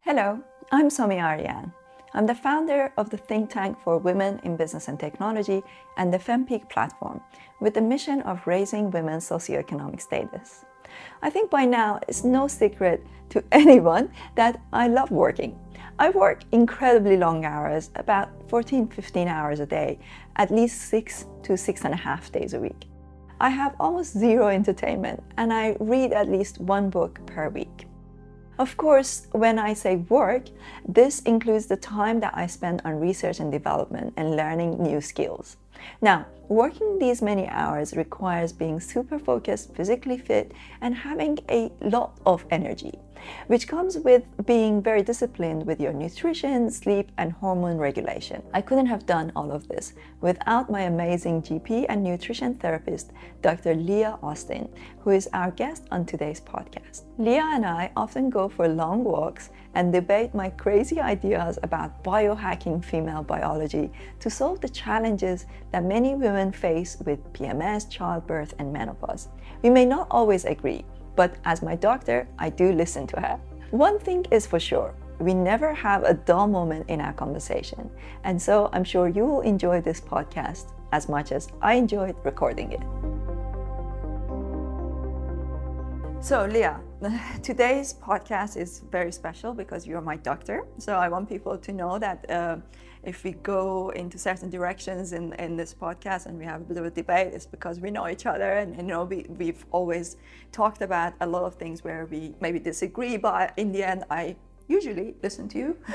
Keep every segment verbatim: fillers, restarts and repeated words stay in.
Hello, I'm Somi Aryan. I'm the founder of the think tank for women in business and technology and the FemPeak platform, with the mission of raising women's socioeconomic status. I think by now it's no secret to anyone that I love working. I work incredibly long hours, about fourteen, fifteen hours a day, at least six to six and a half days a week. I have almost zero entertainment and I read at least one book per week. Of course, when I say work, this includes the time that I spend on research and development and learning new skills. Now, working these many hours requires being super focused, physically fit, and having a lot of energy, which comes with being very disciplined with your nutrition, sleep, and hormone regulation. I couldn't have done all of this without my amazing G P and nutrition therapist, Doctor Leah Austin, who is our guest on today's podcast. Leah and I often go for long walks and debate my crazy ideas about biohacking female biology to solve the challenges that many women face with P M S, childbirth, and menopause. We may not always agree, but as my doctor, I do listen to her. One thing is for sure, we never have a dull moment in our conversation, and so I'm sure you will enjoy this podcast as much as I enjoyed recording it. So Leah, today's podcast is very special because you're my doctor. So I want people to know that uh, if we go into certain directions in, in this podcast and we have a bit of a debate, it's because we know each other, and you know we, we've always talked about a lot of things where we maybe disagree, but in the end I usually listen to you.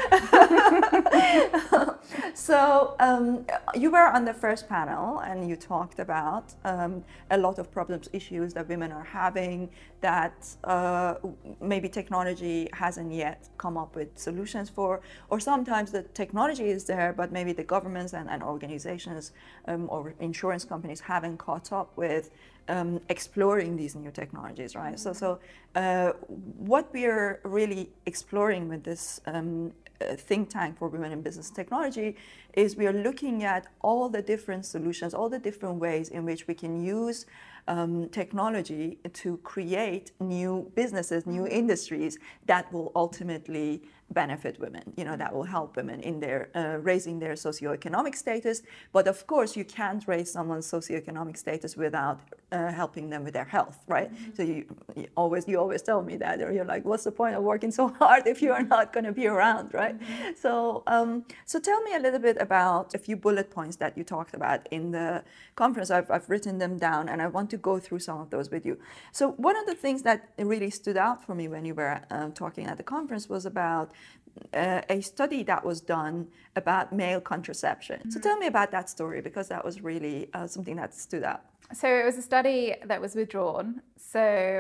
So um, you were on the first panel and you talked about um, a lot of problems, issues that women are having that uh, maybe technology hasn't yet come up with solutions for, or sometimes the technology is there, but maybe the governments and, and organizations um, or insurance companies haven't caught up with Um, exploring these new technologies, right? So, so uh, what we are really exploring with this um, uh, think tank for women in business technology is we are looking at all the different solutions, all the different ways in which we can use um, technology to create new businesses, new industries that will ultimately benefit women, you know, that will help women in their uh, raising their socioeconomic status. But of course, you can't raise someone's socioeconomic status without uh, helping them with their health, right? Mm-hmm. So you, you always you always tell me that, or you're like, what's the point of working so hard if you are not going to be around, right? Mm-hmm. So, um, so tell me a little bit about a few bullet points that you talked about in the conference. I've, I've written them down, and I want to go through some of those with you. So one of the things that really stood out for me when you were um, talking at the conference was about Uh, a study that was done about male contraception. Mm-hmm. So tell me about that story, because that was really uh, something that stood out. So it was a study that was withdrawn. So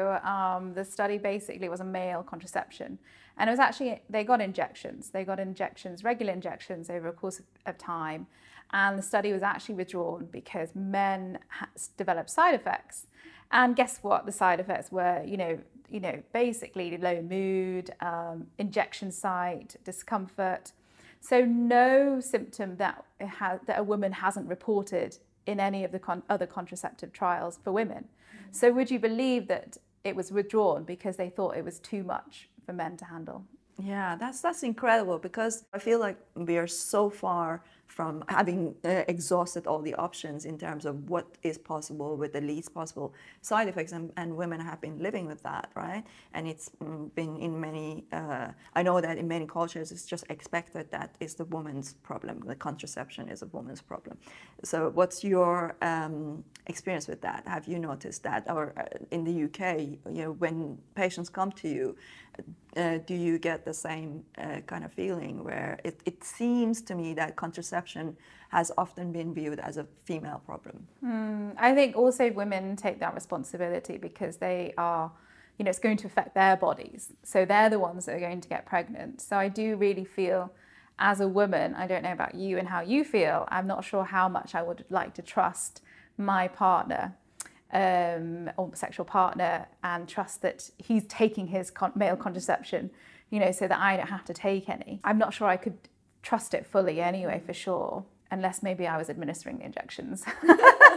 um, the study basically was a male contraception. And it was actually, they got injections. They got injections, regular injections over a course of, of time. And the study was actually withdrawn because men developed side effects. And guess what? The side effects were, you know, you know, basically low mood, um, injection site, discomfort. So no symptom that, ha that a woman hasn't reported in any of the con other contraceptive trials for women. Mm-hmm. So would you believe that it was withdrawn because they thought it was too much for men to handle? Yeah, that's that's incredible, because I feel like we are so far from having uh, exhausted all the options in terms of what is possible with the least possible side effects, and, and women have been living with that, right? And it's been in many, uh, I know that in many cultures it's just expected that is the woman's problem, the contraception is a woman's problem. So what's your um, experience with that? Have you noticed that? Or uh, in the U K, you know, when patients come to you, Uh, do you get the same uh, kind of feeling where it, it seems to me that contraception has often been viewed as a female problem? Mm, I think also women take that responsibility because they are, you know, it's going to affect their bodies. So they're the ones that are going to get pregnant. So I do really feel, as a woman, I don't know about you and how you feel, I'm not sure how much I would like to trust my partner Um, or sexual partner and trust that he's taking his con male contraception, you know, so that I don't have to take any. I'm not sure I could trust it fully anyway, for sure, unless maybe I was administering the injections. yeah,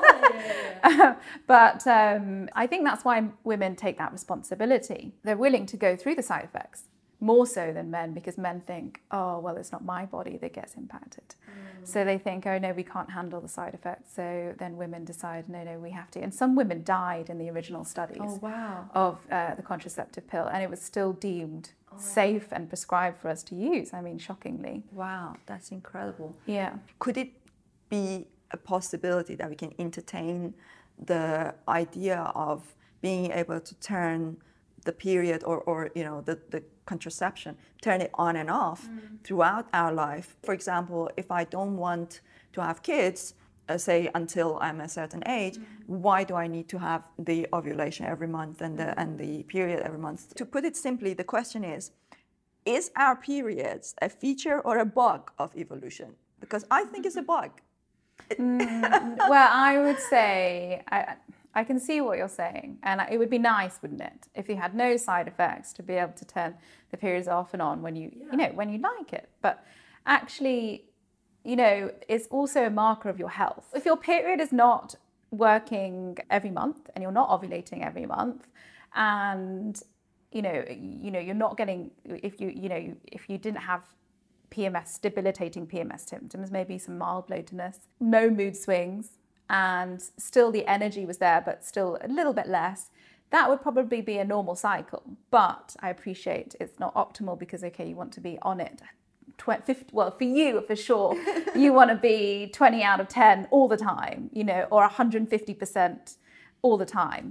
yeah, yeah. But um, I think that's why women take that responsibility. They're willing to go through the side effects. more so than men, because men think, oh, well, it's not my body that gets impacted. Mm. So they think, oh, no, we can't handle the side effects. So then women decide, no, no, we have to. And some women died in the original studies oh, wow. of uh, the contraceptive pill, and it was still deemed oh. safe and prescribed for us to use. I mean, shockingly. Wow, that's incredible. Yeah. Could it be a possibility that we can entertain the idea of being able to turn the period or, or you know, the, the contraception, turn it on and off mm. throughout our life? For example, if I don't want to have kids, uh, say until I'm a certain age, mm. why do I need to have the ovulation every month and the, and the period every month? To put it simply, the question is, is our periods a feature or a bug of evolution? Because I think it's a bug. mm, well, I would say, I, I can see what you're saying, and it would be nice, wouldn't it, if you had no side effects, to be able to turn the periods off and on when you, yeah. you know, when you like it. But actually, you know, it's also a marker of your health. If your period is not working every month and you're not ovulating every month, and you know, you know, you're not getting, if you, you know, if you didn't have P M S, debilitating P M S symptoms, maybe some mild bloatedness, no mood swings, and still the energy was there, but still a little bit less, that would probably be a normal cycle. But I appreciate it's not optimal because, okay, you want to be on it. fifty, well, for you, for sure, you want to be twenty out of ten all the time, you know, or one hundred fifty percent all the time.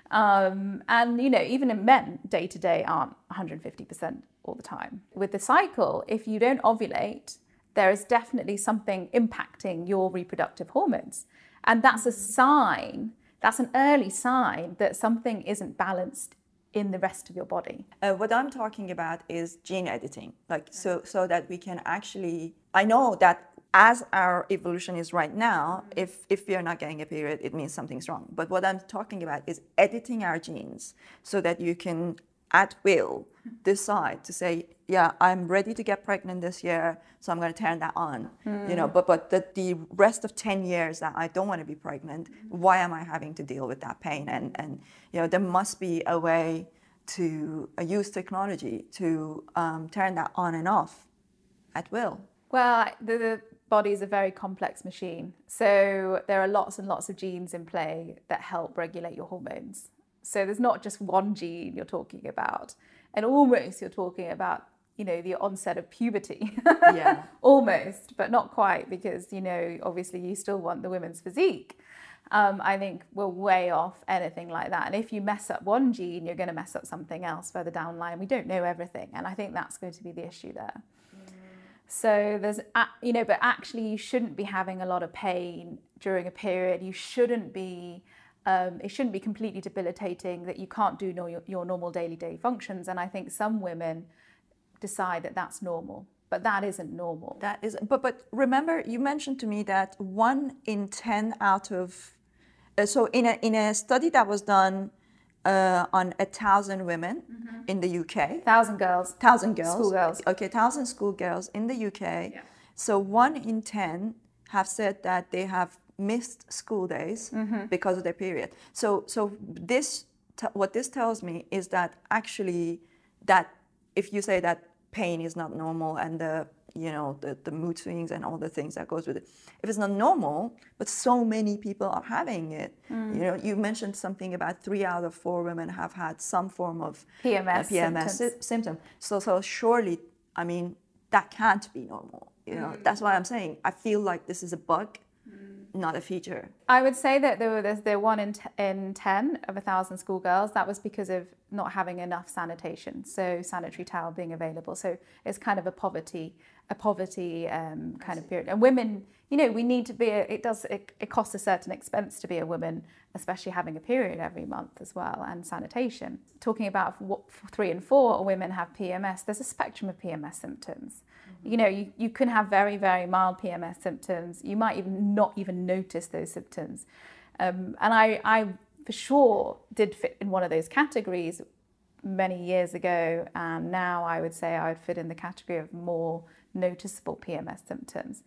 Um, and, you know, even in men, day to day aren't one hundred fifty percent all the time. With the cycle, if you don't ovulate, there is definitely something impacting your reproductive hormones. And that's a sign, that's an early sign that something isn't balanced in the rest of your body. Uh, what I'm talking about is gene editing, like so, so that we can actually, I know that as our evolution is right now, mm-hmm. if, if we are not getting a period, it means something's wrong. But what I'm talking about is editing our genes so that you can, at will, decide to say, yeah, I'm ready to get pregnant this year, so I'm going to turn that on. Mm. You know, but but the, the rest of ten years that I don't want to be pregnant, why am I having to deal with that pain? And and you know, there must be a way to uh, use technology to um, turn that on and off at will. Well, the, the body is a very complex machine, so there are lots and lots of genes in play that help regulate your hormones. So there's not just one gene you're talking about. And almost you're talking about, you know, the onset of puberty. Yeah. Almost, but not quite, because, you know, obviously you still want the women's physique. Um, I think we're way off anything like that. And if you mess up one gene, you're going to mess up something else further down the line. We don't know everything. And I think that's going to be the issue there. Mm. So there's, you know, but actually you shouldn't be having a lot of pain during a period. You shouldn't be... Um, it shouldn't be completely debilitating that you can't do no, your, your normal daily day functions. And I think some women decide that that's normal, but that isn't normal. That is, but but remember, you mentioned to me that one in ten out of, uh, so in a in a study that was done uh, on a thousand women mm-hmm. in the U K, thousand girls, thousand girls, schoolgirls, okay, thousand schoolgirls in the U K. Yeah. So one in ten have said that they have missed school days mm-hmm. because of their period. So, so this, t- what this tells me is that actually, that if you say that pain is not normal and the, you know, the, the mood swings and all the things that goes with it, if it's not normal, but so many people are having it, mm. you know, you mentioned something about three out of four women have had some form of P M S, uh, P M S symptoms. Sy- symptom. So, so surely, I mean, that can't be normal. You know, mm. that's why I'm saying I feel like this is a bug. Not a feature. I would say that there were there's the one in t- in ten of a thousand schoolgirls. That was because of not having enough sanitation, so sanitary towel being available. So it's kind of a poverty, a poverty um, kind of period. And women, you know, we need to be. A, it does. It, it costs a certain expense to be a woman, especially having a period every month as well, and sanitation. Talking about what three and four women have P M S. There's a spectrum of P M S symptoms. You know, you, you can have very, very mild P M S symptoms. You might even not even notice those symptoms. Um, and I, I, for sure, did fit in one of those categories many years ago. And now I would say I would fit in the category of more noticeable P M S symptoms.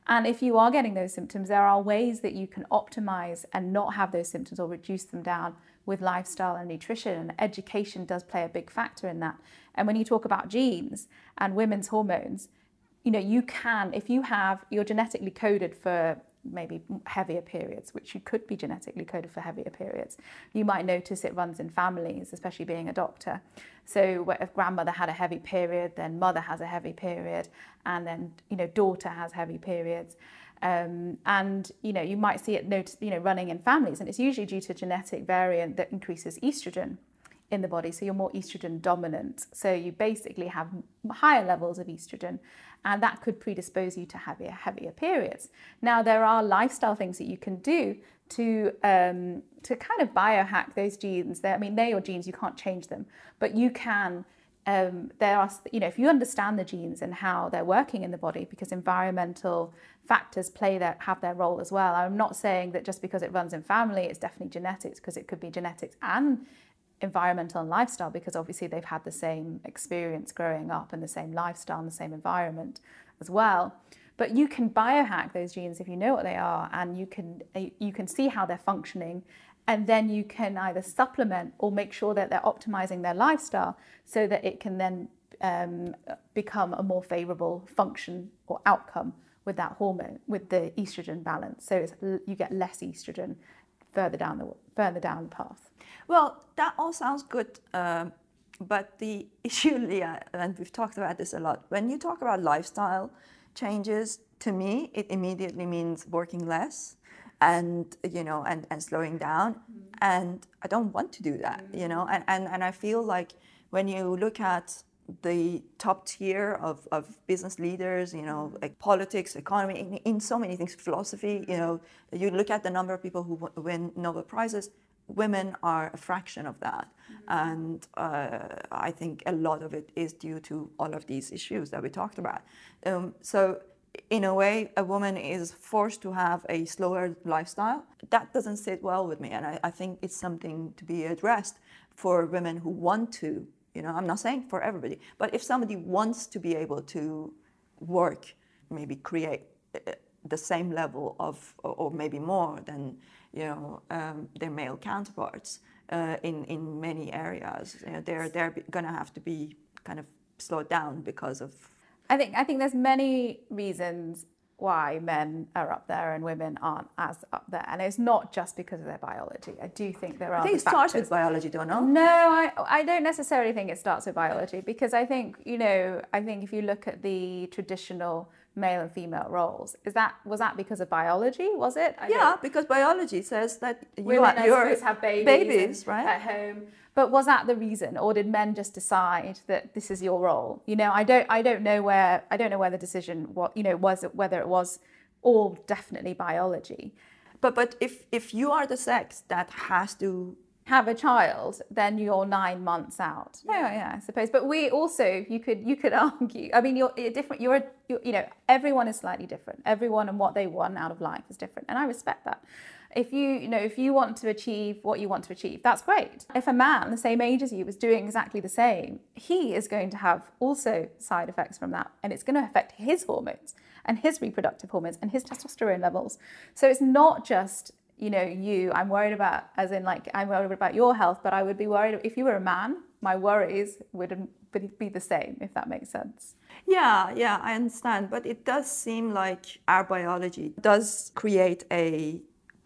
And if you are getting those symptoms, there are ways that you can optimize and not have those symptoms or reduce them down with lifestyle and nutrition. And education does play a big factor in that. And when you talk about genes and women's hormones, you know, you can, if you have, you're genetically coded for maybe heavier periods, which you could be genetically coded for heavier periods. You might notice it runs in families, especially being a doctor. So if grandmother had a heavy period, then mother has a heavy period, and then, you know, daughter has heavy periods. Um, and, you know, you might see it, not- you know, running in families, and it's usually due to a genetic variant that increases estrogen in the body. So you're more estrogen dominant. So you basically have higher levels of estrogen, and that could predispose you to heavier, heavier periods. Now, there are lifestyle things that you can do to um, to kind of biohack those genes. They're, I mean, they're your genes, you can't change them, but you can, um, there are, you know, if you understand the genes and how they're working in the body, because environmental factors play their, have their role as well. I'm not saying that just because it runs in family, it's definitely genetics, because it could be genetics and environmental and lifestyle, because obviously they've had the same experience growing up and the same lifestyle and the same environment as well. But you can biohack those genes if you know what they are, and you can you can see how they're functioning, and then you can either supplement or make sure that they're optimizing their lifestyle so that it can then um, become a more favorable function or outcome with that hormone, with the estrogen balance. So it's, you get less estrogen further down the further down the path. Well, that all sounds good, um, but the issue, Leah, and we've talked about this a lot, when you talk about lifestyle changes, to me, it immediately means working less and, you know, and, and slowing down. Mm-hmm. And I don't want to do that, mm-hmm. you know, and, and, and I feel like when you look at the top tier of, of business leaders, you know, like politics, economy, in, in so many things, philosophy, you know, you look at the number of people who win Nobel Prizes, women are a fraction of that. Mm-hmm. And uh, I think a lot of it is due to all of these issues that we talked about. Um, so in a way, a woman is forced to have a slower lifestyle. That doesn't sit well with me. And I, I think it's something to be addressed for women who want to, you know, I'm not saying for everybody, but if somebody wants to be able to work, maybe create the same level of, or maybe more than, you know, um, their male counterparts uh, in in many areas, you know, they're they're going to have to be kind of slowed down because of. I think I think there's many reasons why men are up there and women aren't as up there, and it's not just because of their biology. I do think there are. I think it starts with biology, don't know? No, I I don't necessarily think it starts with biology, because I think, you know, I think if you look at the traditional male and female roles, is that was that because of biology? Was it? I yeah, because biology says that you women are, you're have babies, babies right? at home. But was that the reason, or did men just decide that this is your role? You know, I don't, I don't know where, I don't know where the decision, what you know, was it, whether it was all definitely biology. But but if if you are the sex that has to have a child, then you're nine months out. Yeah, oh, yeah, I suppose. But we also, you could you could argue. I mean, you're, you're different. You're, you're, you know, everyone is slightly different. Everyone and what they want out of life is different, and I respect that. If you, you know, if you want to achieve what you want to achieve, that's great. If a man the same age as you was doing exactly the same, he is going to have also side effects from that, and it's going to affect his hormones and his reproductive hormones and his testosterone levels. So it's not just, you know, you, I'm worried about, as in like, I'm worried about your health, but I would be worried if you were a man, my worries would be the same, if that makes sense. Yeah, yeah, I understand. But it does seem like our biology does create a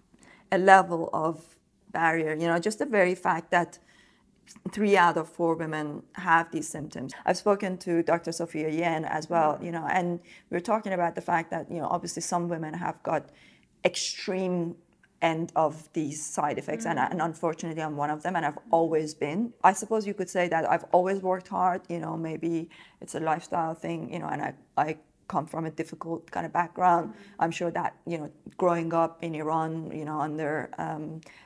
a level of barrier, you know, just the very fact that three out of four women have these symptoms. I've spoken to Doctor Sophia Yen as well, you know, and we're talking about the fact that, you know, obviously some women have got extreme end of these side effects, mm. and, and unfortunately I'm one of them, and I've always been. I suppose you could say that I've always worked hard, you know, maybe it's a lifestyle thing, you know, and I, I come from a difficult kind of background. Mm. I'm sure that, you know, growing up in Iran, you know, under um,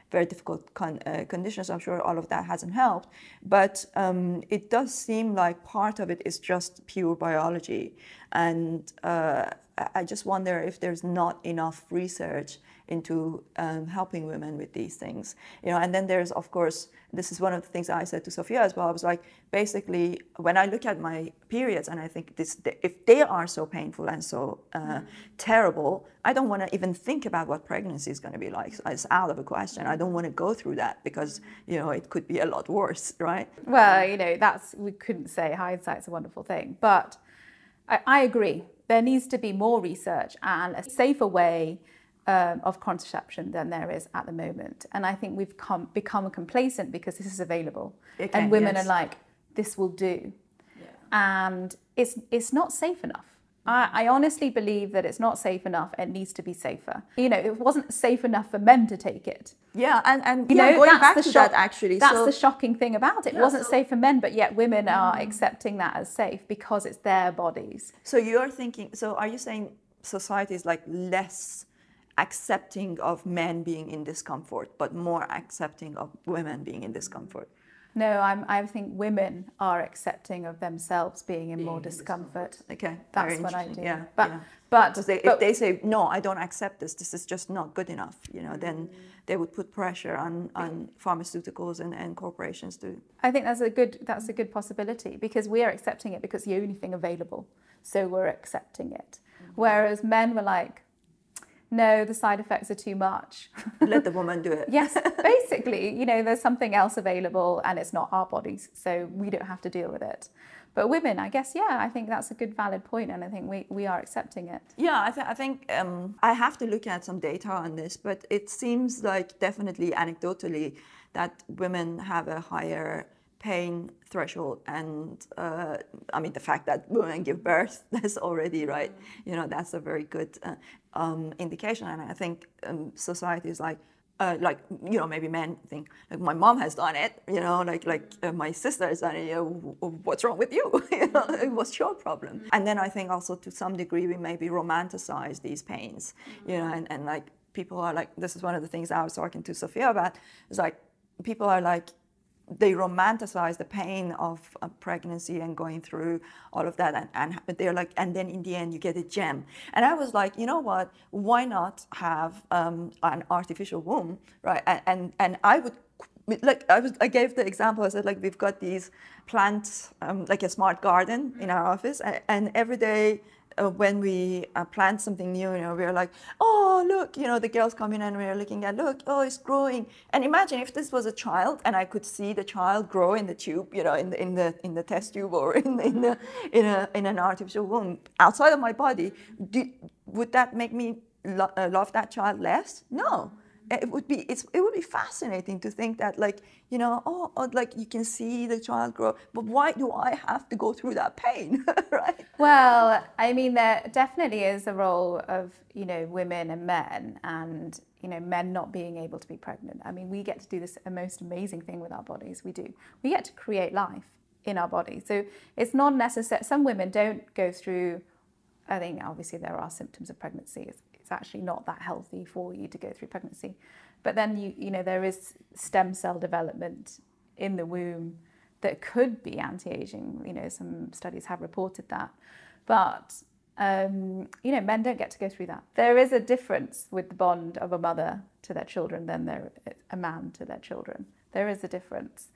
very difficult con uh, conditions. I'm sure all of that hasn't helped, but um, it does seem like part of it is just pure biology. And uh, I just wonder if there's not enough research into um, helping women with these things, you know. And then there's, of course, this is one of the things I said to Sophia as well. I was like, basically, when I look at my periods and I think this, if they are so painful and so uh, mm-hmm. terrible, I don't want to even think about what pregnancy is going to be like. It's out of the question. I don't want to go through that because, you know, it could be a lot worse, right? Well, you know, that's, we couldn't say hindsight's a wonderful thing, but I, I agree. There needs to be more research and a safer way Um, of contraception than there is at the moment. And I think we've come, become complacent because this is available. Okay, and women yes. are like, this will do. Yeah. And it's it's not safe enough. I, I honestly believe that it's not safe enough. It needs to be safer. You know, it wasn't safe enough for men to take it. Yeah, and, and you yeah, know, going that's back the to shock, that actually. That's so, the shocking thing about it. It yeah, wasn't so, safe for men, but yet women are accepting that as safe because it's their bodies. So you're thinking, so are you saying society is like less accepting of men being in discomfort, but more accepting of women being in discomfort? No, I'm, I think women are accepting of themselves being in being more in discomfort. discomfort. Okay, that's what I do. Yeah, but yeah. but they, but if they say no, I don't accept this. This is just not good enough. You know, then they would put pressure on on pharmaceuticals and, and corporations to. I think that's a good that's a good possibility because we are accepting it because the only thing available, so we're accepting it. Mm-hmm. Whereas men were like, no, the side effects are too much. Let the woman do it. Yes, basically, you know, there's something else available and it's not our bodies, so we don't have to deal with it. But women, I guess, yeah, I think that's a good valid point, and I think we, we are accepting it. Yeah, I, th I think um, I have to look at some data on this, but it seems like definitely anecdotally that women have a higher pain threshold, and uh, I mean the fact that women give birth, that's already right. You know, that's a very good uh, um, indication, and I think um, society is like, uh, like you know, maybe men think like my mom has done it, you know, like like uh, my sister has done it. You know, what's wrong with you? You know, what's your problem? And then I think also to some degree we maybe romanticize these pains, you know, and, and like people are like, this is one of the things I was talking to Sophia about. It's like people are like, they romanticize the pain of a pregnancy and going through all of that, and, and but they're like, and then in the end you get a gem. And I was like, you know what? Why not have um, an artificial womb, right? And and, and I would. Like I was, I gave the example. I said, like we've got these plants, um, like a smart garden in our office, and, and every day uh, when we uh, plant something new, you know, we're like, oh look, you know, the girls come in and we're looking at, look, oh, it's growing. And imagine if this was a child, and I could see the child grow in the tube, you know, in the in the in the test tube or in in the, in a in an artificial womb outside of my body. Do, would that make me lo uh, love that child less? No. It would be it's it would be fascinating to think that, like, you know, oh, oh, like you can see the child grow, but why do I have to go through that pain, right? Well, I mean, there definitely is a role of, you know, women and men, and, you know, men not being able to be pregnant. I mean, we get to do this a most amazing thing with our bodies. We do. We get to create life in our body. So it's not necessary. Some women don't go through, I think obviously there are symptoms of pregnancy. It's, it's actually not that healthy for you to go through pregnancy. But then, you, you know, there is stem cell development in the womb that could be anti-aging. You know, some studies have reported that. But, um, you know, men don't get to go through that. There is a difference with the bond of a mother to their children than there a man to their children. There is a difference.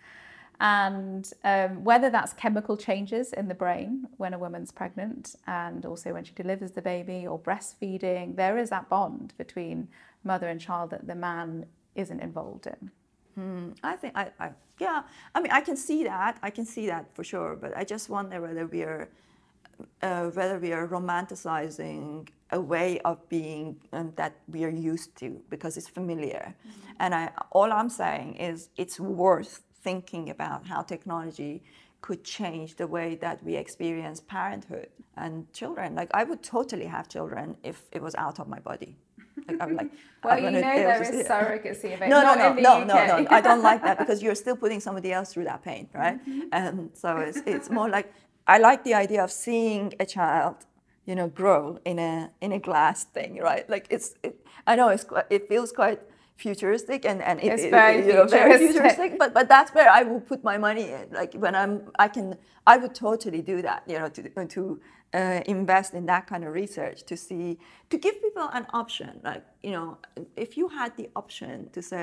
And um, whether that's chemical changes in the brain when a woman's pregnant, and also when she delivers the baby, or breastfeeding, there is that bond between mother and child that the man isn't involved in. Hmm. I think, I, I, yeah, I mean, I can see that, I can see that for sure, but I just wonder whether we are, uh, whether we are romanticizing a way of being um, that we are used to because it's familiar. Mm-hmm. And I, all I'm saying is it's worth thinking about how technology could change the way that we experience parenthood and children. Like, I would totally have children if it was out of my body. Like, I'm like, well, I'm you gonna, know there is yeah. surrogacy available. No, no, Not no, in the no, U K. no, no. I don't like that because you're still putting somebody else through that pain, right? Mm-hmm. And so it's it's more like, I like the idea of seeing a child, you know, grow in a in a glass thing, right? Like it's, it, I know it's quite, it feels quite futuristic and and it, it's it, very, you know, very futuristic. futuristic. But but that's where I will put my money in. Like when I'm, I can, I would totally do that. You know, to to uh, invest in that kind of research to see, to give people an option. Like, you know, if you had the option to say,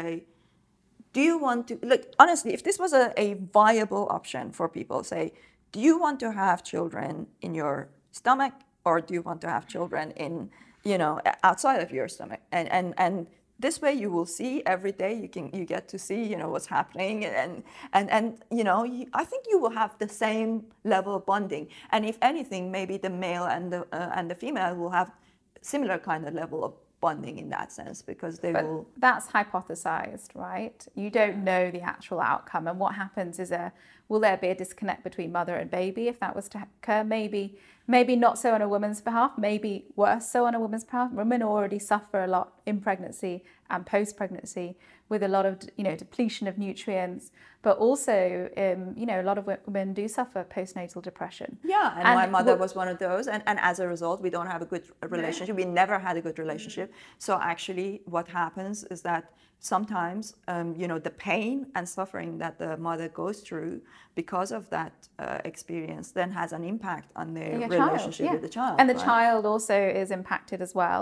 do you want to, look, honestly, if this was a, a viable option for people, say, do you want to have children in your stomach, or do you want to have children in, you know, outside of your stomach? And and and this way you will see every day, you can, you get to see, you know, what's happening, and and and you know, you, I think you will have the same level of bonding. And if anything, maybe the male and the uh, and the female will have similar kind of level of bonding in that sense, because they but will. That's hypothesized, right? You don't know the actual outcome, and what happens is a will there be a disconnect between mother and baby if that was to occur? Maybe, maybe not so on a woman's behalf, maybe worse so on a woman's behalf. Women already suffer a lot in pregnancy and post-pregnancy with a lot of, you know, depletion of nutrients, but also, um, you know, a lot of women do suffer postnatal depression. Yeah, and, and my mother w- was one of those, and, and as a result, we don't have a good relationship. We never had a good relationship. So actually, what happens is that sometimes, um, you know, the pain and suffering that the mother goes through because of that uh, experience then has an impact on their Your relationship child, yeah. with the child. And the right? child also is impacted as well.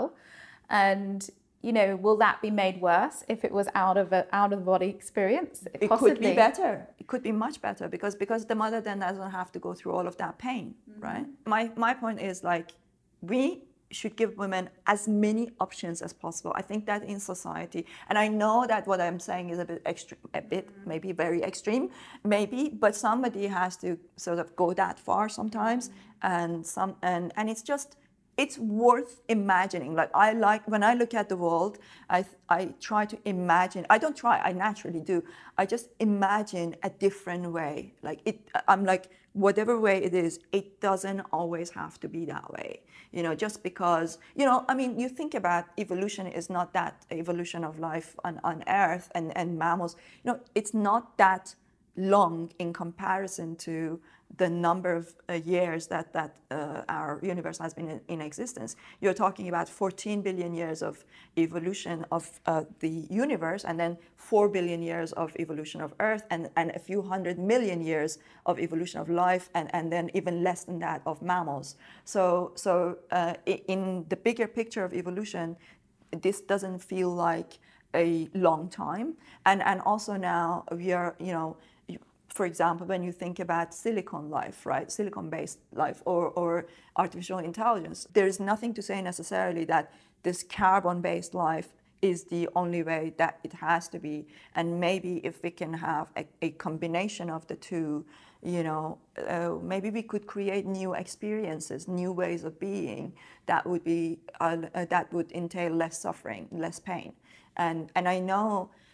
And, you know, will that be made worse if it was out of a out of the body experience? It Possibly. could be better. It could be much better, because because the mother then doesn't have to go through all of that pain, mm-hmm. right? My my point is, like, we should give women as many options as possible. I think that in society, and I know that what I'm saying is a bit extreme, a bit maybe very extreme, maybe, but somebody has to sort of go that far sometimes, and some and and it's just. It's worth imagining. Like, I like, when I look at the world, I I try to imagine. I don't try, I naturally do. I just imagine a different way. Like, it, I'm like, whatever way it is, it doesn't always have to be that way. You know, just because, you know, I mean, you think about evolution is not that evolution of life on, on Earth and, and mammals. You know, it's not that long in comparison to the number of uh, years that, that uh, our universe has been in, in existence. You're talking about fourteen billion years of evolution of uh, the universe, and then four billion years of evolution of Earth, and, and a few hundred million years of evolution of life, and, and then even less than that of mammals. So, so uh, in the bigger picture of evolution, this doesn't feel like a long time. And, and also now we are, you know, for example, when you think about silicon life, right, silicon-based life, or, or artificial intelligence, there is nothing to say necessarily that this carbon-based life is the only way that it has to be. And maybe if we can have a, a combination of the two, you know, uh, maybe we could create new experiences, new ways of being that would be uh, uh, that would entail less suffering, less pain. And and I know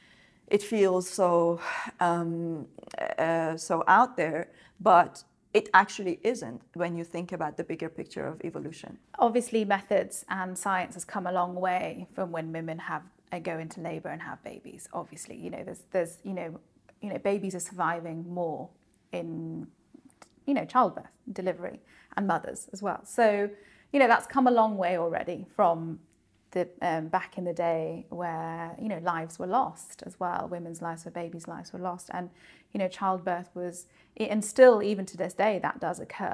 it feels so um, uh, so out there, but it actually isn't when you think about the bigger picture of evolution. Obviously, methods and science has come a long way from when women have uh, go into labour and have babies. Obviously, you know, there's there's you know, you know, babies are surviving more in, you know, childbirth, delivery, and mothers as well. So, you know, that's come a long way already from the um, back in the day where, you know, lives were lost as well. Women's lives, or babies' lives were lost, and, you know, childbirth was, and still even to this day that does occur.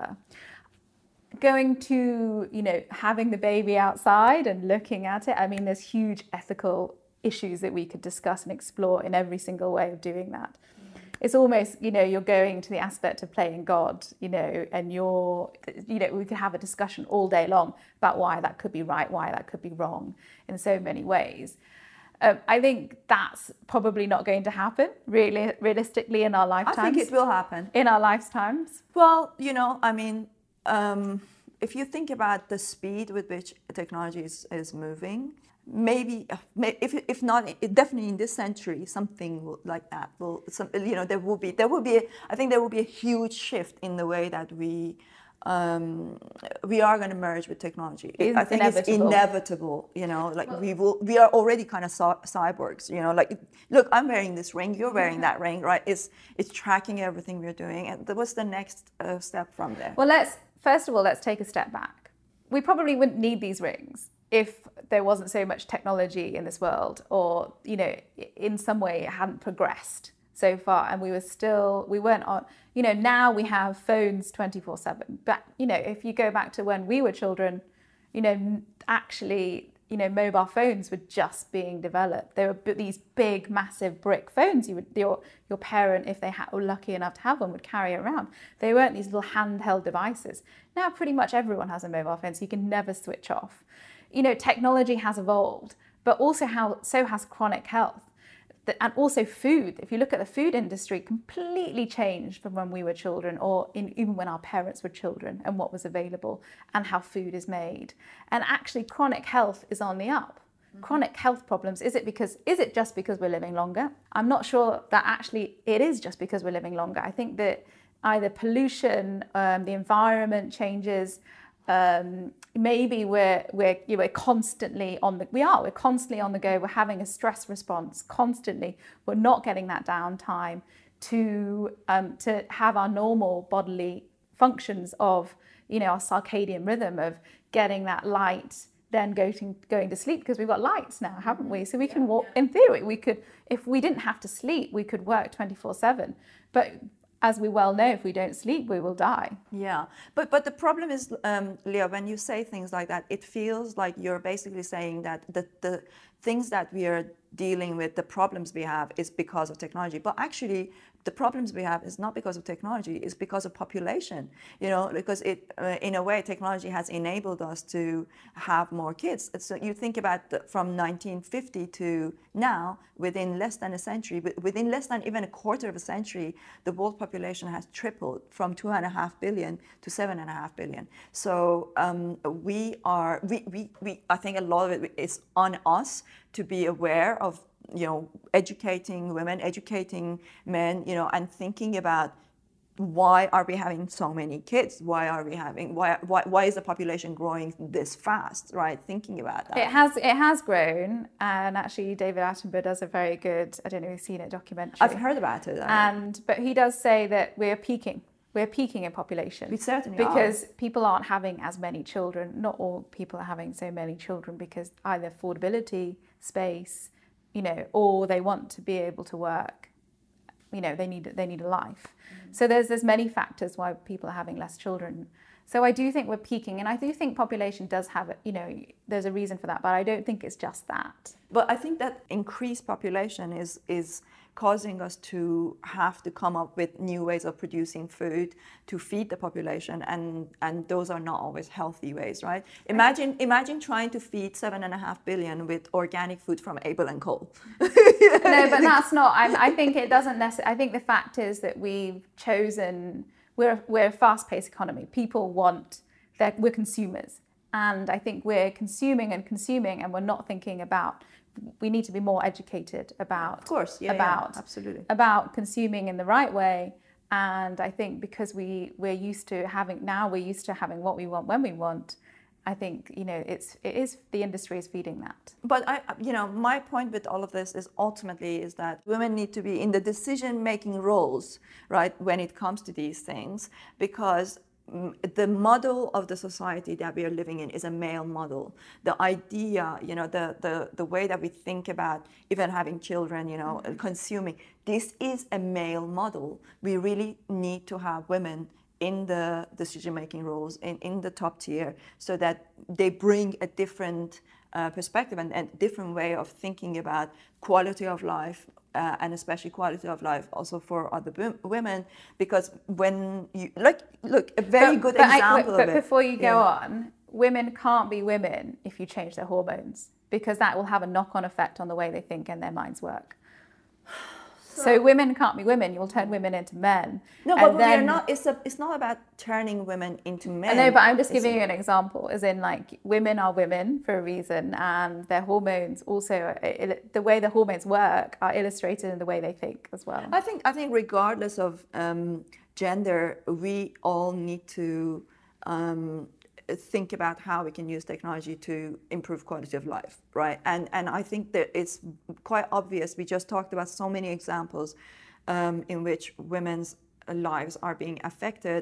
Going to, you know, having the baby outside and looking at it, I mean, there's huge ethical issues that we could discuss and explore in every single way of doing that. It's almost, you know, you're going to the aspect of playing God, you know, and you're, you know, we could have a discussion all day long about why that could be right, why that could be wrong in so many ways. Um, I think that's probably not going to happen really realistically in our lifetimes. I think it will happen. In our lifetimes? Well, you know, I mean, um, if you think about the speed with which technology is, is moving, maybe, if if not, definitely in this century, something like that will, some, you know, there will be, there will be, a, I think there will be a huge shift in the way that we, um, we are going to merge with technology. It, I think inevitable. It's inevitable, you know, like well, we will, we are already kind of cyborgs, you know, like, look, I'm wearing this ring, you're wearing that ring, right? It's, it's tracking everything we're doing. And what's the next uh, step from there? Well, let's, first of all, let's take a step back. We probably wouldn't need these rings if there wasn't so much technology in this world, or, you know, in some way it hadn't progressed so far, and we were still, we weren't on, you know, now we have phones twenty-four seven. But, you know, if you go back to when we were children, you know, actually, you know, mobile phones were just being developed. There were these big, massive brick phones you would, your, your parent, if they ha- were lucky enough to have one, would carry around. They weren't these little handheld devices. Now pretty much everyone has a mobile phone, so you can never switch off. You know, technology has evolved, but also how so has chronic health. And also food. If you look at the food industry, completely changed from when we were children, or in, even when our parents were children, and what was available and how food is made. And actually chronic health is on the up. Mm-hmm. Chronic health problems, is it because is it just because we're living longer? I'm not sure that actually it is just because we're living longer. I think that either pollution, um, the environment changes, Um, maybe we're we're you know, we're constantly on the we are we're constantly on the go. We're having a stress response constantly. We're not getting that downtime to um, to have our normal bodily functions of, you know, our circadian rhythm of getting that light, then going going to sleep, because we've got lights now, haven't we? So we can walk. In theory, we could, if we didn't have to sleep, we could work twenty-four seven. But as we well know, if we don't sleep, we will die. Yeah, but but the problem is, um, Leah, when you say things like that, it feels like you're basically saying that the, the things that we are dealing with, the problems we have, is because of technology. But actually, the problems we have is not because of technology, it's because of population, you know, because it, uh, in a way, technology has enabled us to have more kids. So you think about the, from nineteen fifty to now, within less than a century, within less than even a quarter of a century, the world population has tripled from two and a half billion to seven and a half billion. So um, we are, we, we, we, I think a lot of it is on us to be aware of, you know, educating women, educating men, you know, and thinking about why are we having so many kids? Why are we having, why, why, why is the population growing this fast, right? Thinking about that. It has, it has grown, and actually David Attenborough does a very good, I don't know if you've seen it, documentary. I've heard about it. And, but he does say that we're peaking. We're peaking in population. We certainly because are. people aren't having as many children. Not all people are having so many children because either affordability, space, you know, or they want to be able to work. You know, they need they need a life. Mm-hmm. So there's there's many factors why people are having less children. So I do think we're peaking, and I do think population does have, you know, there's a reason for that, but I don't think it's just that. But I think that increased population is is causing us to have to come up with new ways of producing food to feed the population, and and those are not always healthy ways, right? Imagine imagine trying to feed seven and a half billion with organic food from Abel and Cole. No, but that's not. I, I think it doesn't necessarily. I think the fact is that we've chosen. We're we're a fast-paced economy. People want that. We're consumers, and I think we're consuming and consuming, and we're not thinking about. We need to be more educated about, of course, yeah, about yeah, absolutely, about consuming in the right way. And I think because we we're used to having now we're used to having what we want when we want. I think, you know, it's it is the industry is feeding that. But I, you know, my point with all of this is ultimately is that women need to be in the decision-making roles, right, when it comes to these things, because the model of the society that we are living in is a male model. The idea, you know, the, the, the way that we think about even having children, you know, mm-hmm. consuming, this is a male model. We really need to have women in the decision-making roles, in, in the top tier, so that they bring a different uh, perspective and a different way of thinking about quality of life, Uh, and especially quality of life also for other women, because when you like look a very but, good but example I, but, of but it. before you go yeah. on, women can't be women if you change their hormones, because that will have a knock-on effect on the way they think and their minds work. So, so women can't be women. You'll turn women into men. No, but then, we're not. It's a, It's not about turning women into men. I know, but I'm just giving it's you an example. As in, like, women are women for a reason, and their hormones also. The way the hormones work are illustrated in the way they think as well. I think. I think regardless of um, gender, we all need to. Um, think about how we can use technology to improve quality of life, right? And and I think that it's quite obvious. We just talked about so many examples um, in which women's lives are being affected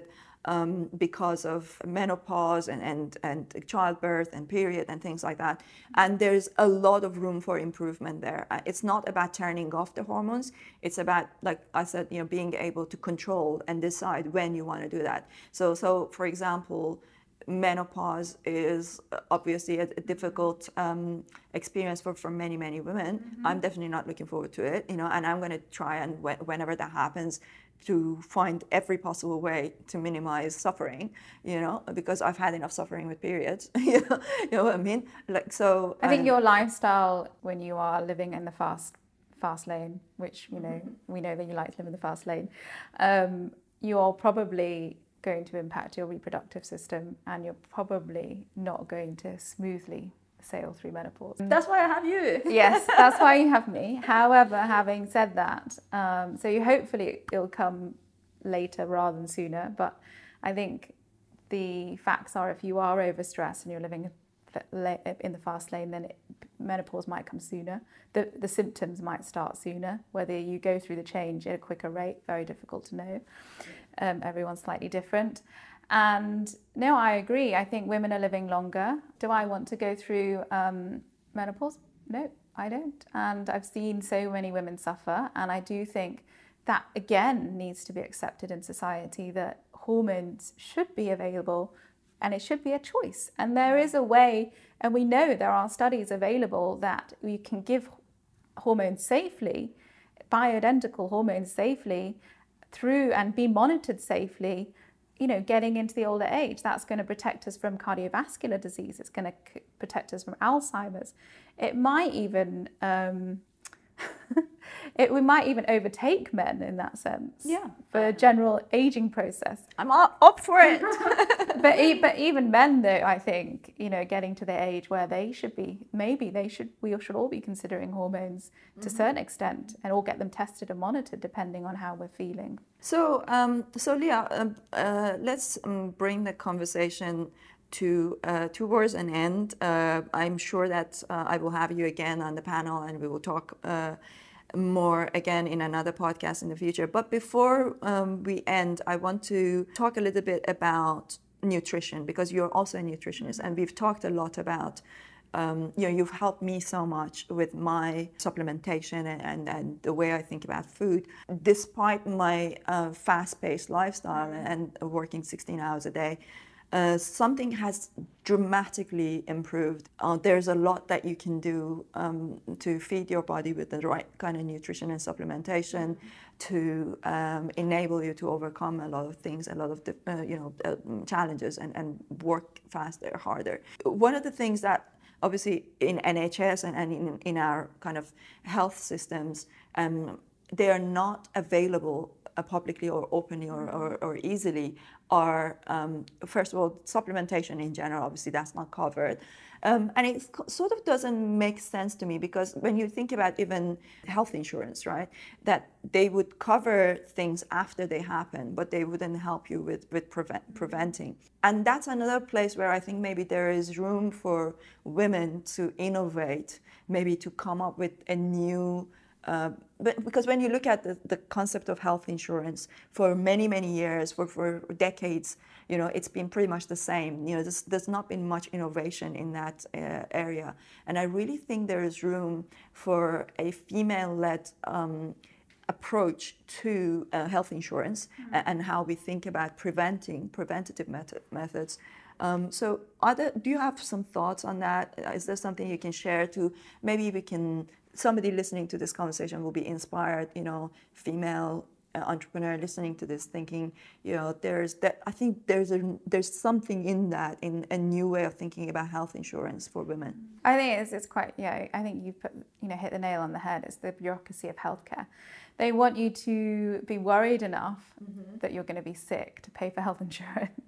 um, because of menopause and, and, and childbirth and period and things like that. And there's a lot of room for improvement there. Uh, It's not about turning off the hormones. It's about, like I said, you know, being able to control and decide when you want to do that. So, so for example, menopause is obviously a, a difficult um, experience for, for many, many women. Mm-hmm. I'm definitely not looking forward to it, you know, and I'm going to try and wh- whenever that happens, to find every possible way to minimize suffering, you know, because I've had enough suffering with periods. you, know, you know what I mean? Like, so I think um, your lifestyle when you are living in the fast fast lane, which, you know, we know that you like to live in the fast lane, um, you're probably going to impact your reproductive system, and you're probably not going to smoothly sail through menopause. That's why I have you. Yes, that's why you have me. However, having said that, um, so you hopefully it'll come later rather than sooner. But I think the facts are, if you are overstressed and you're living in the fast lane, then it, menopause might come sooner. The the symptoms might start sooner. Whether you go through the change at a quicker rate, very difficult to know. Um, everyone's slightly different. And no, I agree. I think women are living longer. Do I want to go through um, menopause? No, I don't. And I've seen so many women suffer. And I do think that, again, needs to be accepted in society, that hormones should be available and it should be a choice. And there is a way, and we know there are studies available that you can give hormones safely, bioidentical hormones safely, through and be monitored safely, you know, getting into the older age. That's going to protect us from cardiovascular disease. It's going to c- protect us from Alzheimer's. It might even, um, it we might even overtake men in that sense. Yeah. For a general aging process. I'm up up for it. but e- but even men, though, I think, you know, getting to the age where they should be, maybe they should, we should all be considering hormones to mm-hmm. a certain extent, and all get them tested and monitored depending on how we're feeling. So, um, so Leah, uh, uh, let's um, bring the conversation to uh, towards an end. Uh, I'm sure that uh, I will have you again on the panel, and we will talk uh, more again in another podcast in the future. But before um, we end, I want to talk a little bit about nutrition, because you're also a nutritionist, and we've talked a lot about Um, you know, you've helped me so much with my supplementation and, and, and the way I think about food. Despite my uh, fast-paced lifestyle and working sixteen hours a day, uh, something has dramatically improved. Uh, there's a lot that you can do um, to feed your body with the right kind of nutrition and supplementation to um, enable you to overcome a lot of things, a lot of the, uh, you know uh, challenges, and, and work faster, harder. One of the things that obviously in N H S and, and in, in our kind of health systems, um, they are not available uh, publicly or openly or, or, or easily, are, um, first of all, supplementation in general, obviously that's not covered. Um, and it sort of doesn't make sense to me, because when you think about even health insurance, right, that they would cover things after they happen, but they wouldn't help you with, with prevent, preventing. And that's another place where I think maybe there is room for women to innovate, maybe to come up with a new Uh, but because when you look at the, the concept of health insurance, for many, many years, for, for decades, you know, it's been pretty much the same. You know, there's, there's not been much innovation in that uh, area. And I really think there is room for a female-led um, approach to uh, health insurance, mm-hmm. and how we think about preventing, preventative method, methods. Um, so are there, do you have some thoughts on that? Is there something you can share to, maybe we can, somebody listening to this conversation will be inspired, you know, female uh, entrepreneur listening to this thinking, you know, there's that, I think there's a, there's something in that, in a new way of thinking about health insurance for women. I think it's, it's quite, yeah, I think you put, you know, hit the nail on the head. It's the bureaucracy of healthcare. They want you to be worried enough mm-hmm. that you're going to be sick to pay for health insurance.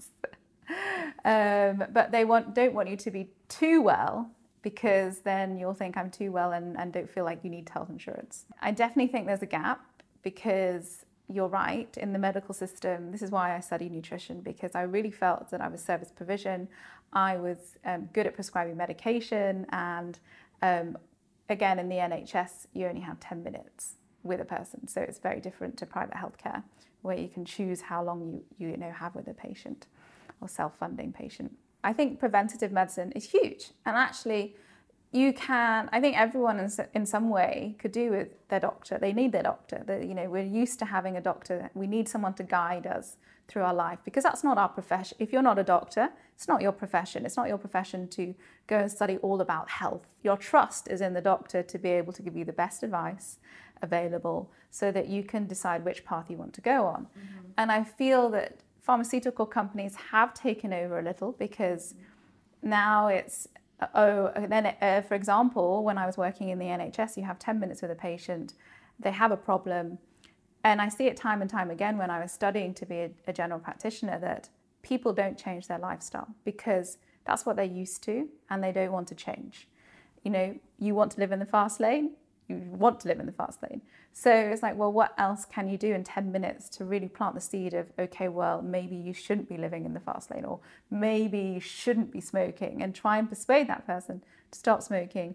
um, but they want don't want you to be too well, because then you'll think I'm too well and, and don't feel like you need health insurance. I definitely think there's a gap, because you're right, in the medical system, this is why I study nutrition, because I really felt that I was service provision. I was um, good at prescribing medication, and um, again, in the N H S, you only have ten minutes with a person. So it's very different to private healthcare, where you can choose how long you, you know, have with a patient or self-funding patient. I think preventative medicine is huge. And actually, you can, I think everyone in, in some way could do with their doctor. They need their doctor. They, you know, we're used to having a doctor. We need someone to guide us through our life, because that's not our profession. If you're not a doctor, it's not your profession. It's not your profession to go and study all about health. Your trust is in the doctor to be able to give you the best advice available so that you can decide which path you want to go on. Mm-hmm. And I feel that pharmaceutical companies have taken over a little, because mm-hmm. now it's, oh, then it, uh, for example, when I was working in the N H S, you have ten minutes with a patient, they have a problem. And I see it time and time again when I was studying to be a, a general practitioner, that people don't change their lifestyle because that's what they're used to and they don't want to change. You know, you want to live in the fast lane, you want to live in the fast lane. So it's like, well, what else can you do in ten minutes to really plant the seed of, okay, well, maybe you shouldn't be living in the fast lane, or maybe you shouldn't be smoking, and try and persuade that person to stop smoking,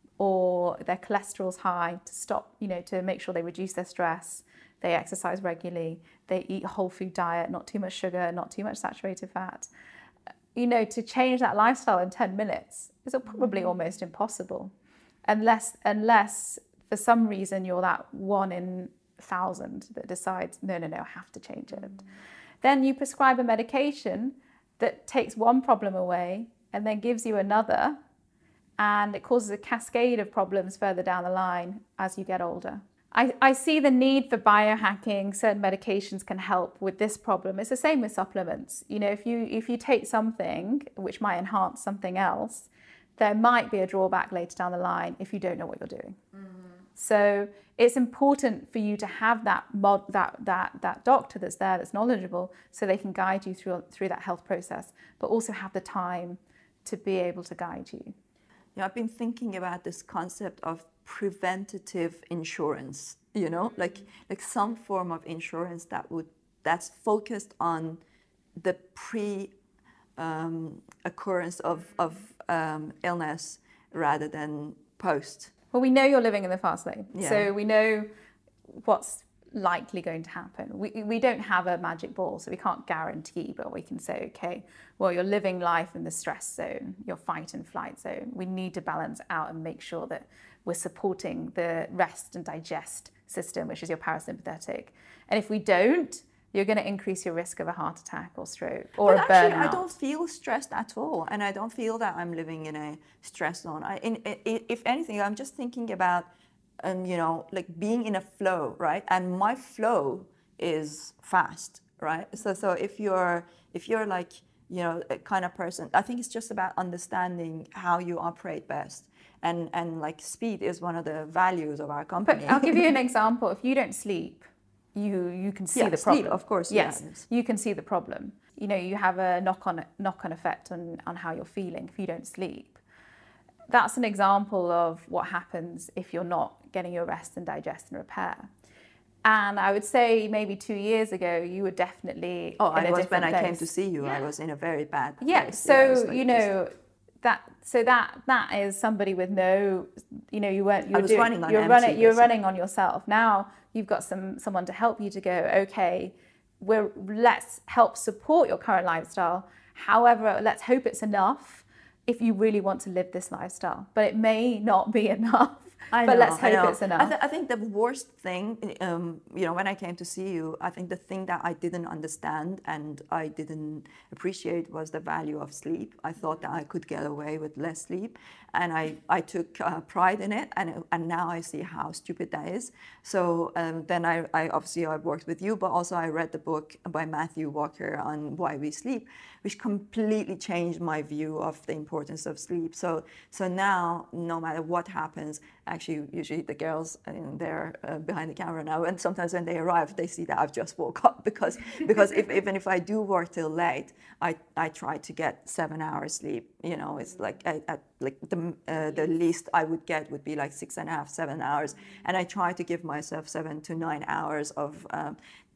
or their cholesterol's high, to stop, you know, to make sure they reduce their stress, they exercise regularly, they eat a whole food diet, not too much sugar, not too much saturated fat. You know, to change that lifestyle in ten minutes is probably almost impossible. Unless, unless for some reason you're that one in a thousand that decides, no, no, no, I have to change it. Mm. Then you prescribe a medication that takes one problem away and then gives you another, and it causes a cascade of problems further down the line as you get older. I, I see the need for biohacking. Certain medications can help with this problem. It's the same with supplements. You know, if you if you take something which might enhance something else, there might be a drawback later down the line if you don't know what you're doing. Mm-hmm. So it's important for you to have that mod, that that that doctor that's there, that's knowledgeable, so they can guide you through through that health process, but also have the time to be able to guide you. Yeah, I've been thinking about this concept of preventative insurance. You know, like like some form of insurance that would that's focused on the pre um, occurrence of of um, illness rather than post. Well, we know you're living in the fast lane, yeah. So we know what's likely going to happen. We we don't have a magic ball, so we can't guarantee, but we can say, okay, well, you're living life in the stress zone, your fight and flight zone. We need to balance out and make sure that we're supporting the rest and digest system, which is your parasympathetic. And if we don't, you're going to increase your risk of a heart attack or stroke or but a burnout. Actually, I don't feel stressed at all, and I don't feel that I'm living in a stress zone. I, in, in, if anything, I'm just thinking about, um, you know, like being in a flow, right? And my flow is fast, right? So, so if you're if you're like, you know, a kind of person, I think it's just about understanding how you operate best. And and like speed is one of the values of our company. But I'll give you an example. If you don't sleep, you you can see yeah, the problem. Sleep, of course. Yes, yeah. You can see the problem. You know, you have a knock-on knock-on effect on, on how you're feeling if you don't sleep. That's an example of what happens if you're not getting your rest and digest and repair. And I would say maybe two years ago, you were definitely oh, in I a was when place. I came to see you. Yeah. I was in a very bad place. Yeah, so yeah, like you know. This. That so that that is somebody with no, you know, you weren't you I were was doing, running on you're empty, running you're basically. running on yourself. Now you've got some someone to help you to go, okay, we're let's help support your current lifestyle. However, let's hope it's enough if you really want to live this lifestyle. But it may not be enough. I but know, let's hope I know. it's enough. I, th- I think the worst thing, um, you know, when I came to see you, I think the thing that I didn't understand and I didn't appreciate was the value of sleep. I thought that I could get away with less sleep, and I, I took uh, pride in it, and and now I see how stupid that is. So um, then I, I obviously I worked with you, but also I read the book by Matthew Walker on Why We Sleep, which completely changed my view of the importance of sleep. So so now, no matter what happens, actually, usually the girls, and they're uh, behind the camera now, and sometimes when they arrive, they see that I've just woke up because because if, even if I do work till late, I, I try to get seven hours sleep. You know, it's like I, I, like the uh, the least I would get would be like six and a half, seven hours, and I try to give myself seven to nine hours of um,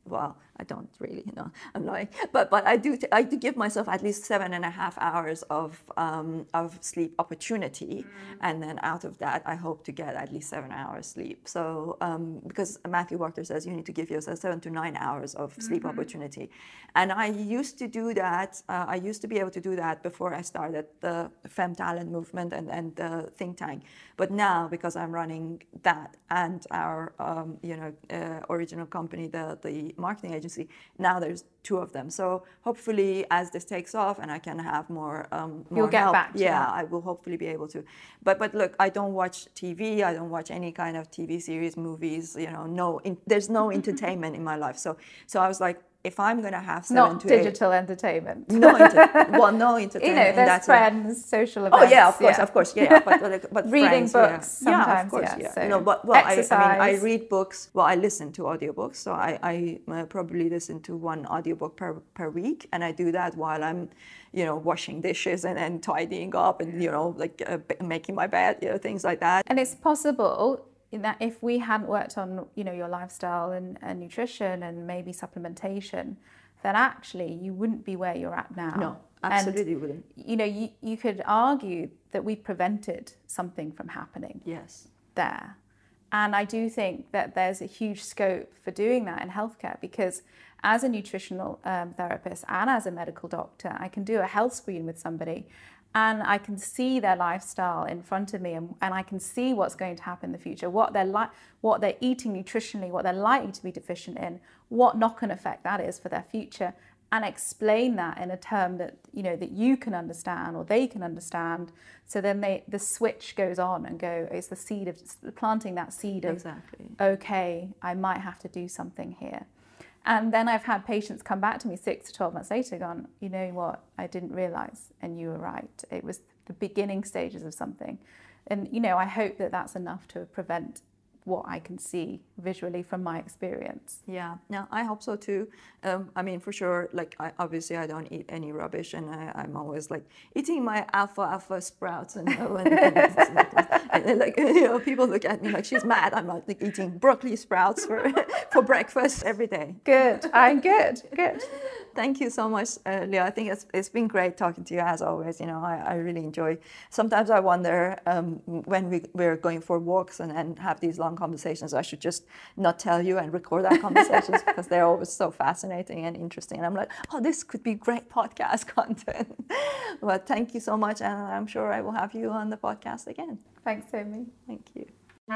well, I don't really, you know, I'm lying, but but I do I do give myself at least seven and a half hours of um, of sleep opportunity, mm. and then out of that, I hope to get at least seven hours sleep. So um, because Matthew Walker says you need to give yourself seven to nine hours of sleep mm-hmm. opportunity, and I used to do that. Uh, I used to be able to do that before I started the Femme Talent movement and and the think tank. But now, because I'm running that and our um, you know uh, original company, the the marketing agency, now there's two of them. So hopefully, as this takes off and I can have more, um, more you'll get help, back to yeah, that. I will hopefully be able to. But but look, I don't watch T V. I don't watch any kind of T V series, movies. You know, no, in, there's no entertainment in my life. So so I was like, if I'm going to have seven Not to digital eight, entertainment. No, inter- well, no entertainment. You know, there's that's friends, a, social events. Oh yeah, of course, yeah. of course, yeah. yeah. But, but, but reading friends, books, yeah. sometimes, yeah, of course, yeah. yeah. So you know, but well, I, I mean, I read books. Well, I listen to audiobooks, so I, I uh, probably listen to one audiobook per per week, and I do that while I'm, you know, washing dishes and, and tidying up, and you know, like uh, making my bed, you know, things like that. And it's possible in that if we hadn't worked on, you know, your lifestyle and, and nutrition and maybe supplementation, then actually you wouldn't be where you're at now. No, absolutely and, wouldn't. You know, you, you could argue that we prevented something from happening. Yes. There. And I do think that there's a huge scope for doing that in healthcare, because as a nutritional um, therapist and as a medical doctor, I can do a health screen with somebody and I can see their lifestyle in front of me, and, and I can see what's going to happen in the future, what they're like, what they're eating nutritionally, what they're likely to be deficient in, what knock-on effect that is for their future, and explain that in a term that, you know, that you can understand or they can understand. So then they, the switch goes on and go, it's the seed of planting that seed of, exactly. Okay, I might have to do something here. And then I've had patients come back to me six to twelve months later gone, you know what, I didn't realize, and you were right. It was the beginning stages of something. And, you know, I hope that that's enough to prevent what I can see visually from my experience. Yeah, no, I hope so too. Um, I mean, for sure, like, I, obviously I don't eat any rubbish, and I, I'm always like eating my alpha alpha sprouts, and, and, and, and, and like, you know, people look at me like she's mad. I'm like eating broccoli sprouts for, for breakfast every day. Good, I'm good, good. Thank you so much, uh, Leah. I think it's it's been great talking to you as always. You know, I, I really enjoy. Sometimes I wonder um, when we we're going for walks and, and have these long conversations, I should just not tell you and record our conversations because they're always so fascinating and interesting. And I'm like, oh, this could be great podcast content. But thank you so much, and I'm sure I will have you on the podcast again. Thanks, Amy. Thank you.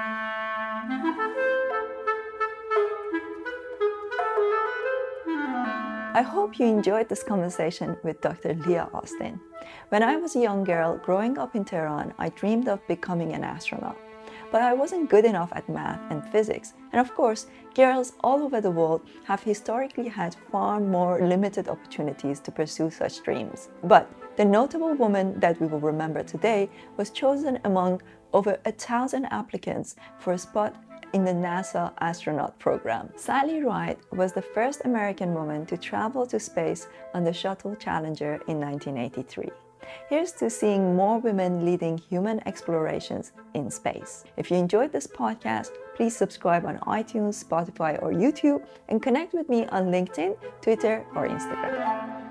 I hope you enjoyed this conversation with Doctor Leah Austin. When I was a young girl growing up in Tehran, I dreamed of becoming an astronaut. But I wasn't good enough at math and physics. And of course, girls all over the world have historically had far more limited opportunities to pursue such dreams. But the notable woman that we will remember today was chosen among over a thousand applicants for a spot in the NASA astronaut program. Sally Ride was the first American woman to travel to space on the Shuttle Challenger in nineteen eighty-three. Here's to seeing more women leading human explorations in space. If you enjoyed this podcast, please subscribe on iTunes, Spotify, or YouTube, and connect with me on LinkedIn, Twitter, or Instagram.